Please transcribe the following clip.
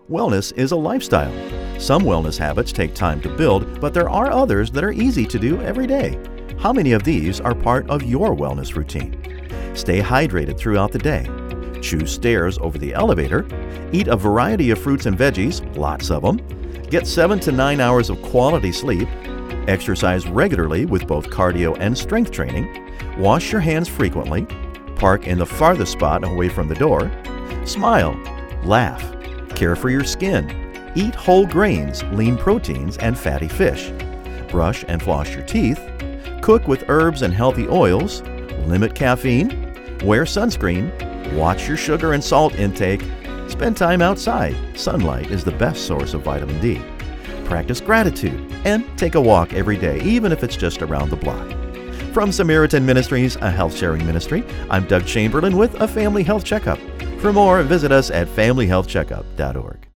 Wellness is a lifestyle. Some wellness habits take time to build, but there are others that are easy to do every day. How many of these are part of your wellness routine? Stay hydrated throughout the day. Choose stairs over the elevator. Eat a variety of fruits and veggies, lots of them. Get 7 to 9 hours of quality sleep. Exercise regularly with both cardio and strength training. Wash your hands frequently. Park in the farthest spot away from the door. Smile. Laugh. Care for your skin. Eat whole grains, lean proteins, and fatty fish. Brush and floss your teeth. Cook with herbs and healthy oils. Limit caffeine. Wear sunscreen. Watch your sugar and salt intake. Spend time outside. Sunlight is the best source of vitamin D. Practice gratitude and take a walk every day, even if it's just around the block. From Samaritan Ministries, a health sharing ministry, I'm Doug Chamberlain with a Family Health Checkup. For more, visit us at familyhealthcheckup.org.